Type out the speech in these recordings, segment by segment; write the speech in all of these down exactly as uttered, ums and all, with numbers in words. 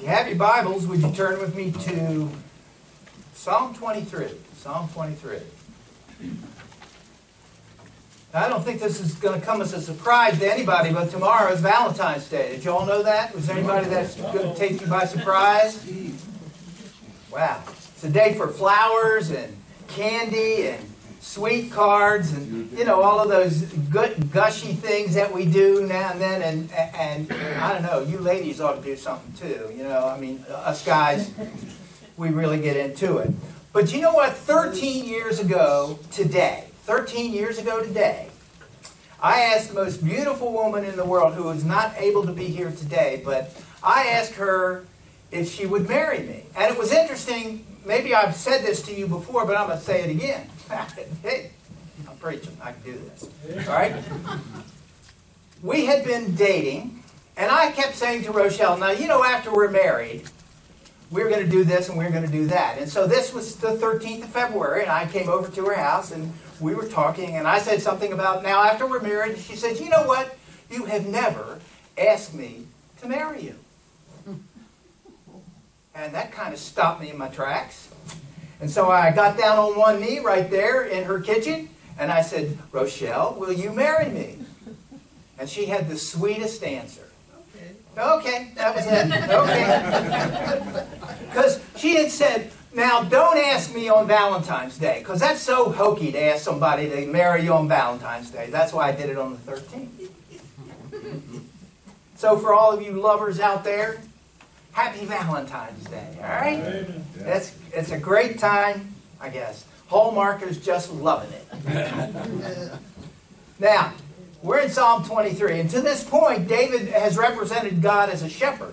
have your Bibles, would you turn with me to Psalm twenty-three? Psalm twenty-three. Now, I don't think this is going to come as a surprise to anybody, but tomorrow is Valentine's Day. Did you all know that? Was there anybody that's going to take you by surprise? Wow. It's a day for flowers and candy and sweet cards and, you know, all of those good gushy things that we do now and then. And, and I don't know, you ladies ought to do something too. You know, I mean, us guys, we really get into it. But you know what? thirteen years ago today, thirteen years ago today, I asked the most beautiful woman in the world who is not able to be here today, but I asked her if she would marry me. And it was interesting. Maybe I've said this to you before, but I'm going to say it again. Hey, I'm preaching. I can do this. All right? We had been dating, and I kept saying to Rochelle, now, you know, after we're married, we're going to do this and we're going to do that. And so this was the thirteenth of February, and I came over to her house, and we were talking, and I said something about, now, after we're married, she said, you know what? You have never asked me to marry you. And that kind of stopped me in my tracks. And so I got down on one knee right there in her kitchen, and I said, Rochelle, will you marry me? And she had the sweetest answer. Okay. Okay, that was it. Okay. Because she had said, now don't ask me on Valentine's Day, because that's so hokey to ask somebody to marry you on Valentine's Day. That's why I did it on the thirteenth. So for all of you lovers out there, happy Valentine's Day, all right? Amen. It's, it's a great time, I guess. Hallmark is just loving it. Now, we're in Psalm twenty-three, and to this point, David has represented God as a shepherd.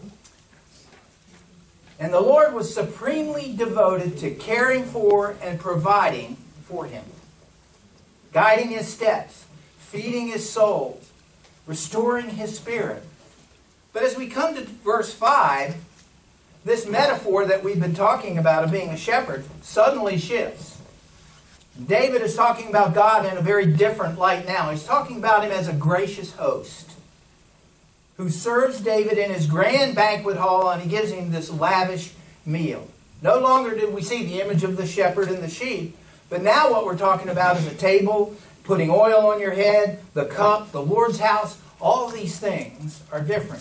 And the Lord was supremely devoted to caring for and providing for him, guiding his steps, feeding his soul, restoring his spirit. But as we come to verse five, this metaphor that we've been talking about of being a shepherd suddenly shifts. David is talking about God in a very different light now. He's talking about him as a gracious host who serves David in his grand banquet hall, and he gives him this lavish meal. No longer did we see the image of the shepherd and the sheep, but now what we're talking about is a table, putting oil on your head, the cup, the Lord's house. All these things are different.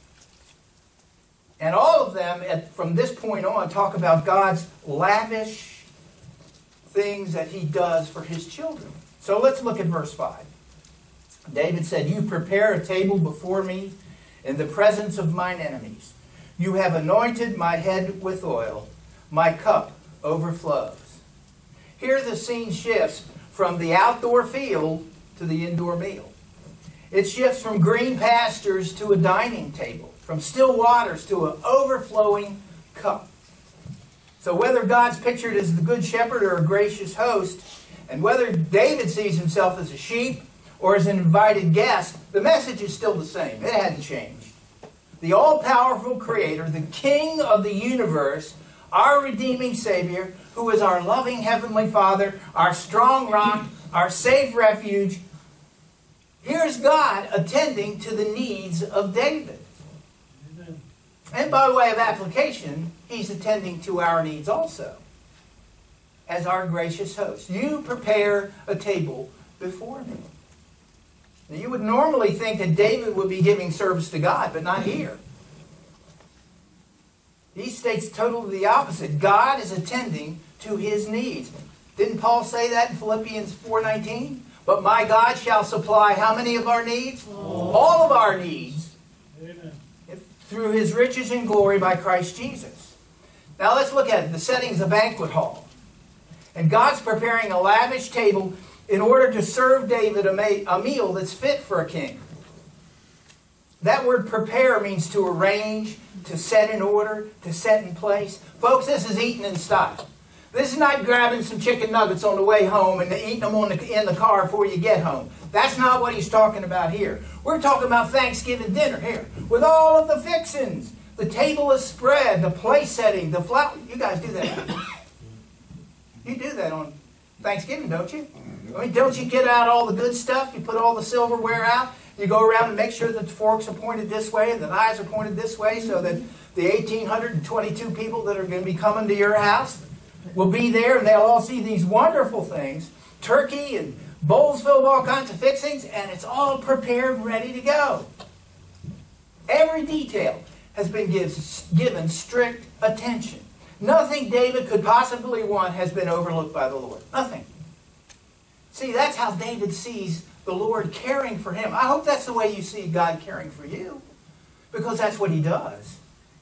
And all of them, at, from this point on, talk about God's lavish things that he does for his children. So let's look at verse five. David said, you prepare a table before me in the presence of mine enemies. You have anointed my head with oil. My cup overflows. Here the scene shifts from the outdoor field to the indoor meal. It shifts from green pastures to a dining table, from still waters to an overflowing cup. So whether God's pictured as the good shepherd or a gracious host, and whether David sees himself as a sheep or as an invited guest, the message is still the same. It hadn't changed. The all-powerful Creator, the King of the universe, our redeeming Savior, who is our loving Heavenly Father, our strong rock, our safe refuge, here's God attending to the needs of David. Amen. And by way of application, he's attending to our needs also as our gracious host. You prepare a table before me. Now, you would normally think that David would be giving service to God, but not here. He states totally the opposite. God is attending to his needs. Didn't Paul say that in Philippians four nineteen? But my God shall supply how many of our needs? All, All of our needs. Amen. Through his riches and glory by Christ Jesus. Now let's look at it. The setting is a banquet hall. And God's preparing a lavish table in order to serve David a, ma- a meal that's fit for a king. That word prepare means to arrange, to set in order, to set in place. Folks, this is eating in style. This is not grabbing some chicken nuggets on the way home and eating them on the, in the car before you get home. That's not what he's talking about here. We're talking about Thanksgiving dinner here with all of the fixings. The table is spread, the place setting, the flower. You guys do that. You do that on Thanksgiving, don't you? I mean, don't you get out all the good stuff? You put all the silverware out You go around and make sure that the forks are pointed this way and the knives are pointed this way so that the one thousand eight hundred twenty-two people that are going to be coming to your house will be there and they'll all see these wonderful things. Turkey and bowls filled with all kinds of fixings, and it's all prepared and ready to go. Every detail has been gives, given strict attention. Nothing David could possibly want has been overlooked by the Lord. Nothing. See, that's how David sees the Lord caring for him. I hope that's the way you see God caring for you, because that's what he does.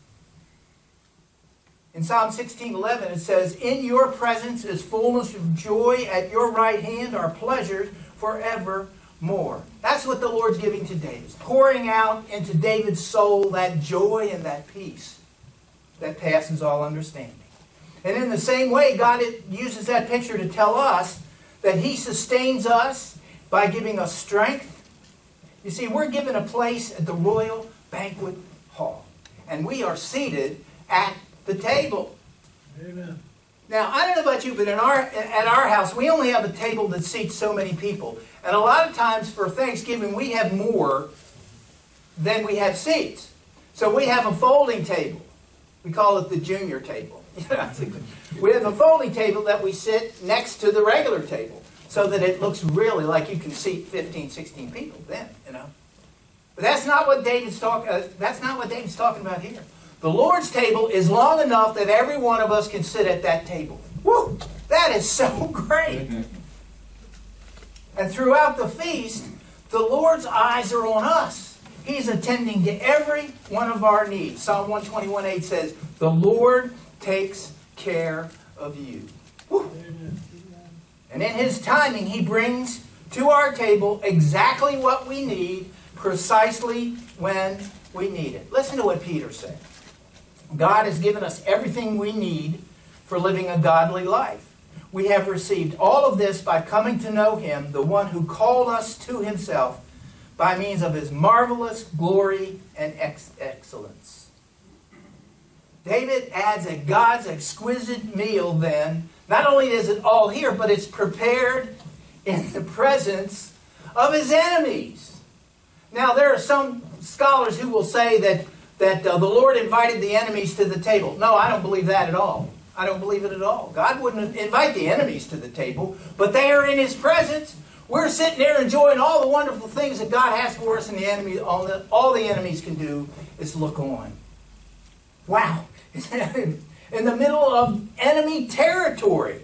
In Psalm sixteen eleven it says, "In your presence is fullness of joy. At your right hand are pleasures forevermore." That's what the Lord's giving to David. Pouring out into David's soul that joy and that peace that passes all understanding. And in the same way, God uses that picture to tell us that he sustains us by giving us strength. You see, we're given a place at the royal banquet hall. And we are seated at the table. Amen. Now, I don't know about you, but in our, at our house, we only have a table that seats so many people. And a lot of times for Thanksgiving, we have more than we have seats. So we have a folding table. We call it the junior table. We have a folding table that we sit next to the regular table so that it looks really like you can seat fifteen, sixteen people then, you know. But that's not what David's talking uh, that's not what David's talking about here. The Lord's table is long enough that every one of us can sit at that table. Woo! That is so great. And throughout the feast, the Lord's eyes are on us. He's attending to every one of our needs. Psalm one twenty-one eight says, "The Lord takes care of you." Woo. And in his timing, he brings to our table exactly what we need, precisely when we need it. Listen to what Peter said. God has given us everything we need for living a godly life. We have received all of this by coming to know him, the one who called us to himself by means of his marvelous glory and ex- excellence. David adds that God's exquisite meal then, not only is it all here, but it's prepared in the presence of his enemies. Now, there are some scholars who will say that, that uh, the Lord invited the enemies to the table. No, I don't believe that at all. I don't believe it at all. God wouldn't invite the enemies to the table, but they are in his presence. We're sitting there enjoying all the wonderful things that God has for us, and the enemy, all the, all the enemies can do is look on. Wow. In the middle of enemy territory.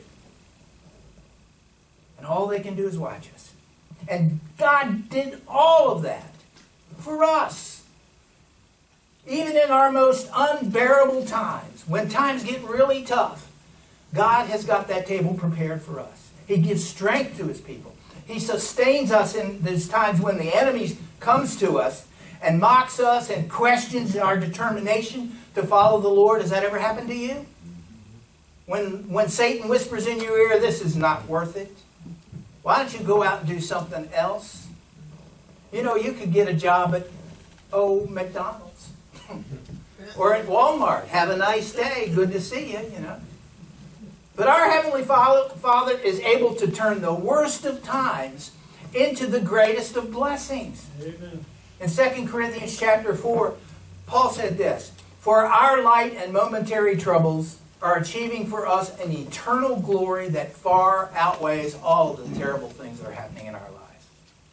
And all they can do is watch us. And God did all of that for us. Even in our most unbearable times, when times get really tough, God has got that table prepared for us. He gives strength to his people. He sustains us in those times when the enemy comes to us and mocks us and questions our determination to follow the Lord. Has that ever happened to you? When, when Satan whispers in your ear, "This is not worth it. Why don't you go out and do something else? You know, you could get a job at, oh, McDonald's. Or at Walmart. Have a nice day. Good to see you, you know. But our Heavenly Father is able to turn the worst of times into the greatest of blessings. Amen. In Second Corinthians chapter four, Paul said this, "For our light and momentary troubles are achieving for us an eternal glory that far outweighs all of the terrible things that are happening in our lives."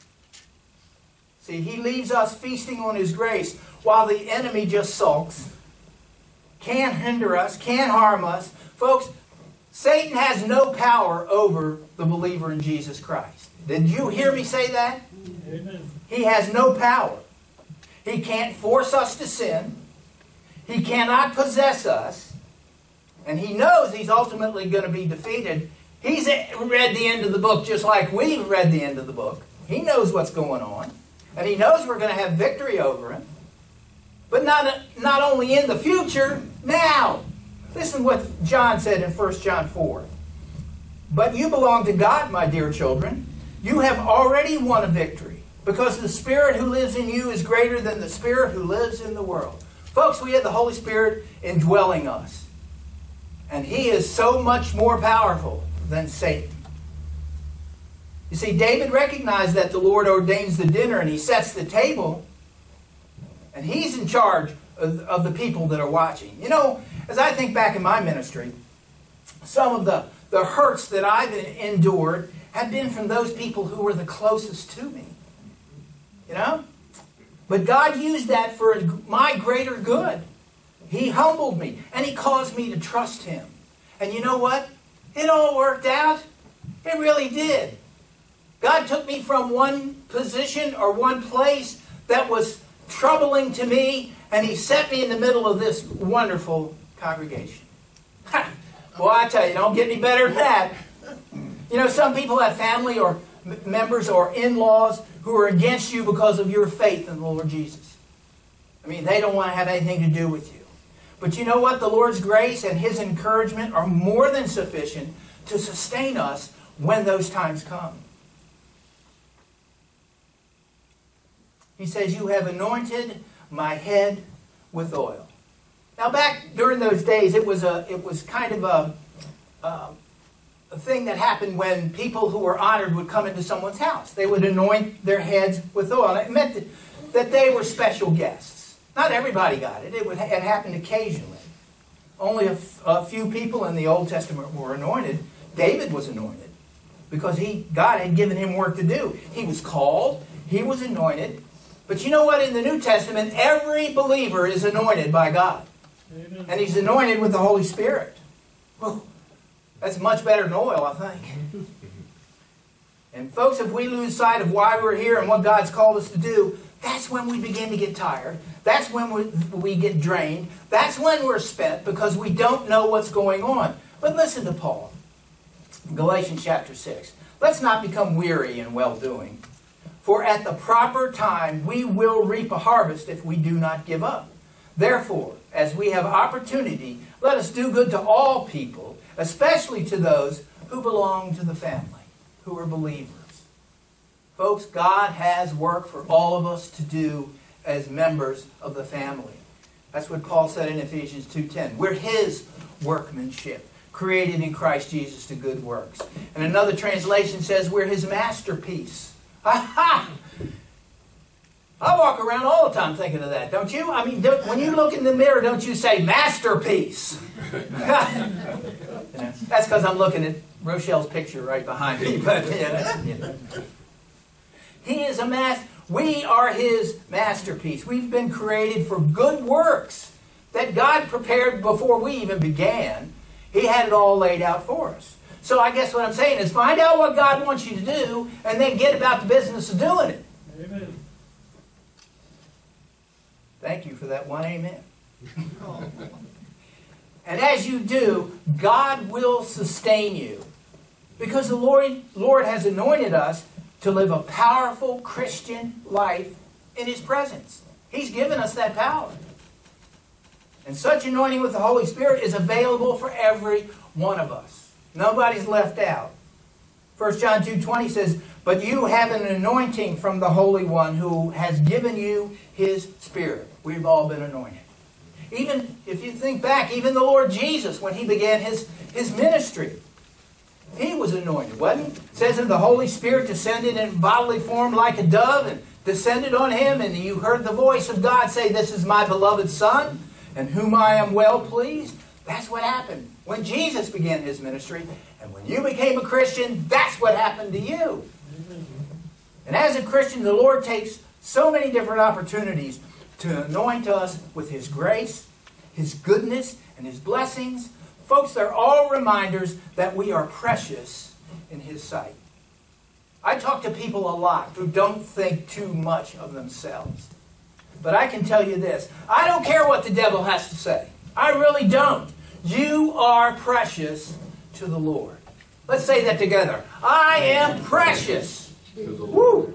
See, he leaves us feasting on his grace while the enemy just sulks. Can't hinder us, can't harm us. Folks, Satan has no power over the believer in Jesus Christ. Did you hear me say that? Amen. He has no power. He can't force us to sin. He cannot possess us. And he knows he's ultimately going to be defeated. He's read the end of the book just like we've read the end of the book. He knows what's going on. And he knows we're going to have victory over him. But not, not only in the future, now. Listen what John said in First John four. "But you belong to God, my dear children. You have already won a victory, because the Spirit who lives in you is greater than the spirit who lives in the world." Folks, we have the Holy Spirit indwelling us. And he is so much more powerful than Satan. You see, David recognized that the Lord ordains the dinner and he sets the table. And he's in charge of, of the people that are watching. You know, as I think back in my ministry, some of the, the hurts that I've endured have been from those people who were the closest to me. You know? But God used that for my greater good. He humbled me, and He caused me to trust Him. And you know what? It all worked out. It really did. God took me from one position or one place that was troubling to me, and He set me in the middle of this wonderful congregation. Ha! Well, I tell you, don't get any better than that. You know, some people have family or members or in-laws who are against you because of your faith in the Lord Jesus. I mean, they don't want to have anything to do with you. But you know what? The Lord's grace and His encouragement are more than sufficient to sustain us when those times come. He says, you have anointed my head with oil. Now back during those days, it was a, it was kind of a, a, a thing that happened when people who were honored would come into someone's house. They would anoint their heads with oil. It meant that, that they were special guests. Not everybody got it. It, would, it happened occasionally. Only a, a few people in the Old Testament were anointed. David was anointed because he, God had given him work to do. He was called. He was anointed. But you know what? In the New Testament, every believer is anointed by God. Amen. And he's anointed with the Holy Spirit. Whew. That's much better than oil, I think. And folks, if we lose sight of why we're here and what God's called us to do, that's when we begin to get tired. That's when we, we get drained. That's when we're spent because we don't know what's going on. But listen to Paul. Galatians chapter six. Let's not become weary in well-doing. For at the proper time we will reap a harvest if we do not give up. Therefore, as we have opportunity, let us do good to all people, especially to those who belong to the family, who are believers. Folks, God has work for all of us to do as members of the family. That's what Paul said in Ephesians two ten. We're His workmanship, created in Christ Jesus to good works. And another translation says we're His masterpiece. Ha-ha! I walk around all the time thinking of that, don't you? I mean, don't, when you look in the mirror, don't you say, masterpiece? That's because I'm looking at Rochelle's picture right behind me. But yeah, you know. He is a master. We are His masterpiece. We've been created for good works that God prepared before we even began. He had it all laid out for us. So I guess what I'm saying is find out what God wants you to do and then get about the business of doing it. Amen. Thank you for that one amen. And as you do, God will sustain you. Because the Lord, Lord has anointed us to live a powerful Christian life in His presence. He's given us that power. And such anointing with the Holy Spirit is available for every one of us. Nobody's left out. First John two twenty says, but you have an anointing from the Holy One who has given you His Spirit. We've all been anointed. Even if you think back, even the Lord Jesus, when He began His, his ministry, He was anointed, wasn't He? It says that the Holy Spirit descended in bodily form like a dove and descended on Him, and you heard the voice of God say, this is my beloved Son, in whom I am well pleased. That's what happened when Jesus began His ministry. And when you became a Christian, that's what happened to you. And as a Christian, the Lord takes so many different opportunities to anoint us with His grace, His goodness, and His blessings. Folks, they're all reminders that we are precious in His sight. I talk to people a lot who don't think too much of themselves. But I can tell you this. I don't care what the devil has to say. I really don't. You are precious to the Lord. Let's say that together. I am precious. Woo!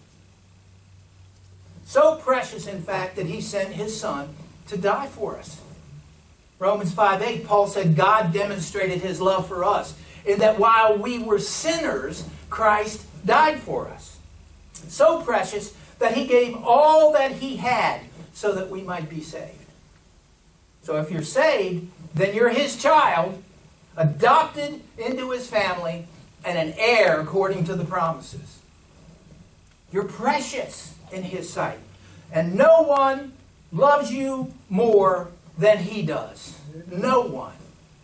So precious, in fact, that He sent His Son to die for us. Romans five eight, Paul said, God demonstrated His love for us in that while we were sinners, Christ died for us. So precious that He gave all that He had so that we might be saved. So if you're saved, then you're His child, adopted into His family, and an heir according to the promises. You're precious in His sight. And no one loves you more than He does. No one.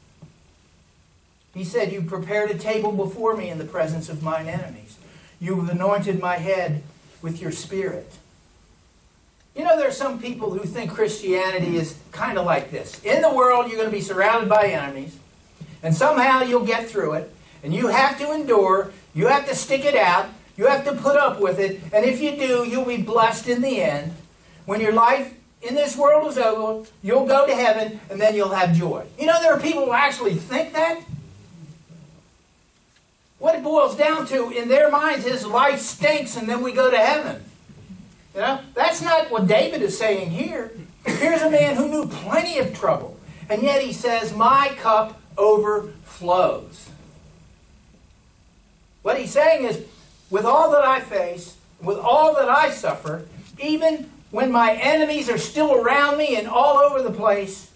He said, you prepared a table before me in the presence of mine enemies. You have anointed my head with your Spirit. You know, there are some people who think Christianity is kind of like this. In the world, you're going to be surrounded by enemies. And somehow you'll get through it. And you have to endure. You have to stick it out. You have to put up with it. And if you do, you'll be blessed in the end. When your life in this world is over, you'll go to heaven, and then you'll have joy. You know, there are people who actually think that. What it boils down to, in their minds, is life stinks, and then we go to heaven. You know, that's not what David is saying here. Here's a man who knew plenty of trouble, and yet he says, my cup overflows. What he's saying is, with all that I face, with all that I suffer, even when my enemies are still around me and all over the place,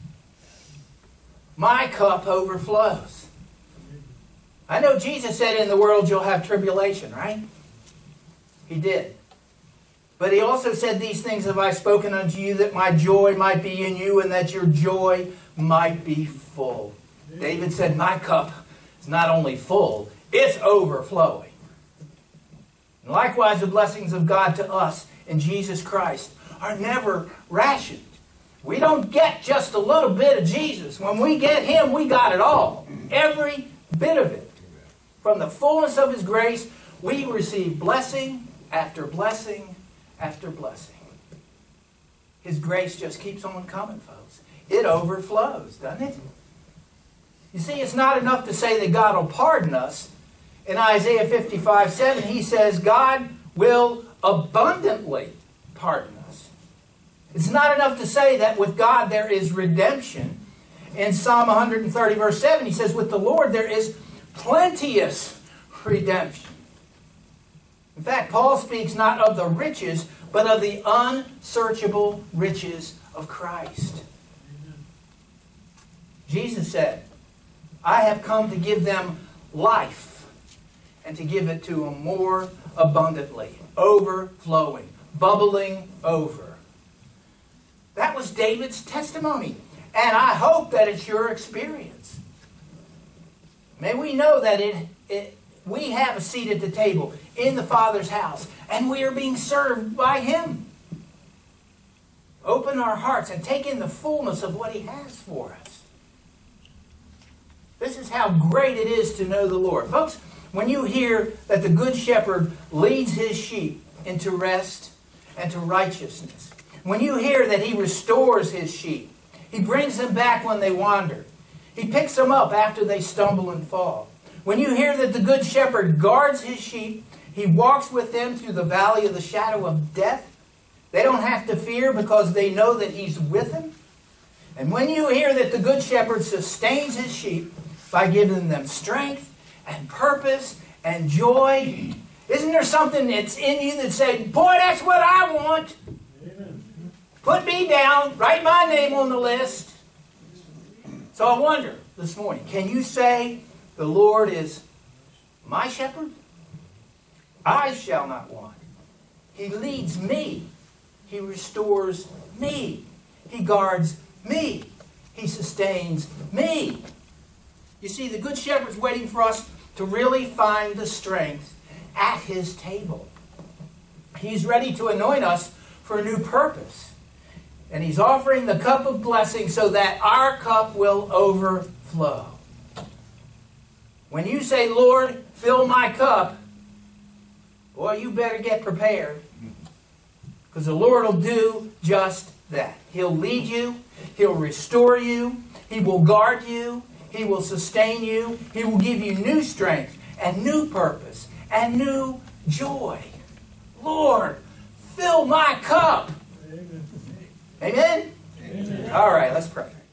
my cup overflows. I know Jesus said in the world you'll have tribulation, right? He did. But He also said, these things have I spoken unto you, that my joy might be in you, and that your joy might be full. David said, my cup is not only full, it's overflowing. And likewise, the blessings of God to us in Jesus Christ are never rationed. We don't get just a little bit of Jesus. When we get Him, we got it all. Every bit of it. From the fullness of His grace, we receive blessing after blessing after blessing. His grace just keeps on coming, folks. It overflows, doesn't it? You see, it's not enough to say that God will pardon us. In Isaiah fifty-five seven, He says, God will abundantly pardon us. It's not enough to say that with God there is redemption. In Psalm one thirty, verse seven, He says, with the Lord there is plenteous redemption. In fact, Paul speaks not of the riches, but of the unsearchable riches of Christ. Jesus said, I have come to give them life, and to give it to them more abundantly, overflowing, bubbling over. That was David's testimony. And I hope that it's your experience. May we know that it, it, we have a seat at the table in the Father's house, and we are being served by Him. Open our hearts and take in the fullness of what He has for us. This is how great it is to know the Lord. Folks, when you hear that the Good Shepherd leads His sheep into rest and to righteousness, when you hear that He restores His sheep, He brings them back when they wander, He picks them up after they stumble and fall. When you hear that the Good Shepherd guards His sheep, He walks with them through the valley of the shadow of death, they don't have to fear because they know that He's with them. And when you hear that the Good Shepherd sustains His sheep by giving them strength and purpose and joy, isn't there something that's in you that says, boy, that's what I want. Amen. Put me down, write my name on the list. So I wonder this morning, can you say the Lord is my shepherd? I shall not want. He leads me. He restores me. He guards me. He sustains me. You see, the Good Shepherd's waiting for us to really find the strength at His table. He's ready to anoint us for a new purpose. And He's offering the cup of blessing so that our cup will overflow. When you say, Lord, fill my cup, boy, you better get prepared. Because the Lord will do just that. He'll lead you. He'll restore you. He will guard you. He will sustain you. He will give you new strength and new purpose and new joy. Lord, fill my cup. Amen? Amen? Amen. All right, let's pray.